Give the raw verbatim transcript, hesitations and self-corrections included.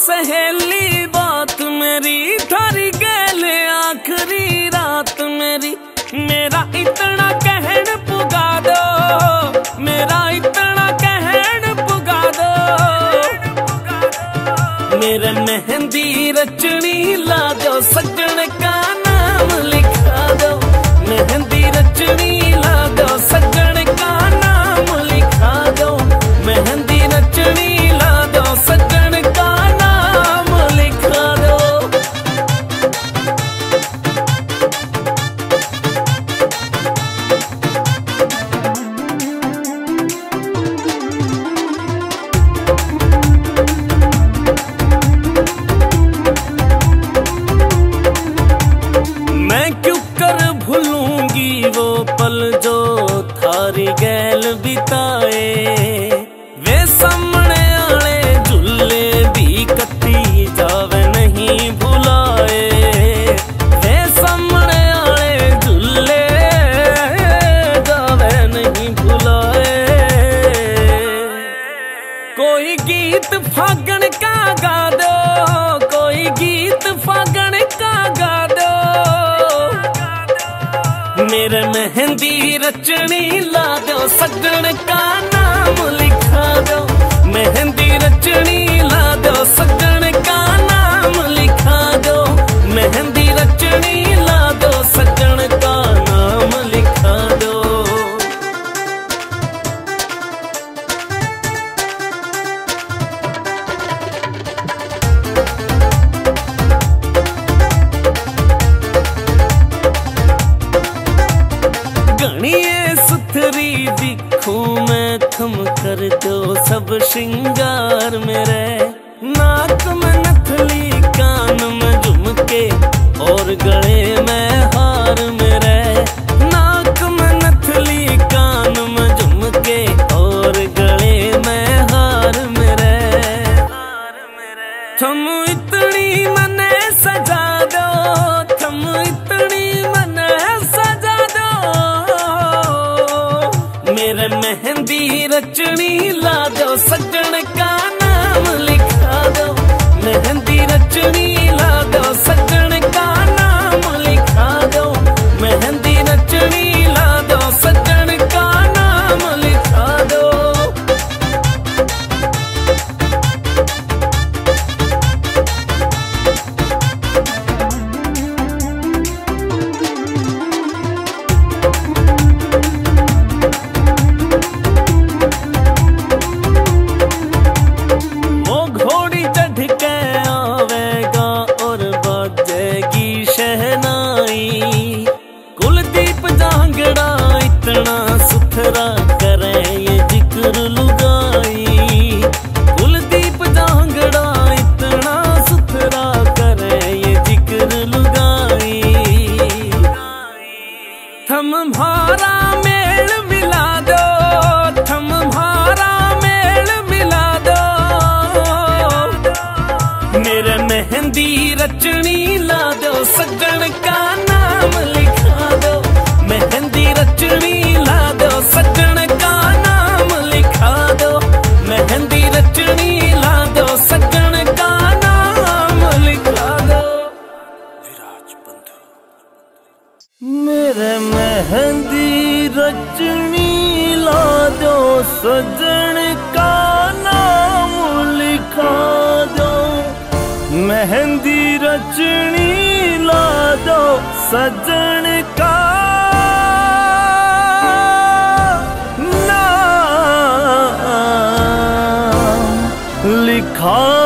सहेली बात मेरी, थारी गैल आखिरी रात मेरी। मेरा इतना कहन पुगा दो, मेरा इतना कहन पुगा दो। मेरे मेहंदी रचनी ला दो, सजन का नाम लिखा दो। मेहंदी रचनी ला दो, सजन का नाम लिखा दो। मेहंदी रचनी ला दो, सजन का नाम लिखा दो। मैं क्यों कर भूलूंगी वो पल जो थारी गैल बिताए। वे सामने आले झूले भी कती जावे नहीं भुलाए। वे सामने आले झूले जावे नहीं भुलाए। कोई गीत फागण का गा दो, कोई गीत फागण का गा दो। मेरे मेहंदी रचनी ला दो, सजन का नाम लिखा दो। मेहंदी रचनी ला दो, सजन का नाम लिखा दो। मेहंदी रचनी ला दो, सजन का नाम लिखा दो। गणिये सुथरी दिखूं मैं, थम कर दो सब श्रृंगार मेरे। नाक में नथली, कान में झुमके और गले में हार मेरे। नाक में नथली, कान में झुमके और गले में हार मेरे। थम इतनी मने सजा दो, थम इतनी मने सजा दो। मेरे मेहंदी रचनी ला दो, सजन का नाम लिखा दो। मेहंदी रचनी ला दो, सजन का नाम लिखा दो। मेहंदी रचनी ला दो, सजन का नाम लिखा दो। कुलदीप जांगड़ा इतना सुथरा करे ये जिक्र लुगाई। कुलदीप जांगड़ा इतना सुथरा करे ये जिक्र लुगाई। थम भारा मेल मिला दो, थम भारा मेल मिला दो। मेरे मेहंदी रचनी ला दो, सजन का नाम लिखा दो। मेहंदी रचनी ला दो, सजन का नाम लिखा दो। मेहंदी रचनी ला दो, सजन का नाम लिखा दो। विराज बंधु। मेरे मेहंदी रचनी ला दो, सजन का नाम लिखा दो। मेहंदी रचनी ला दो, सजन का नाम लिखा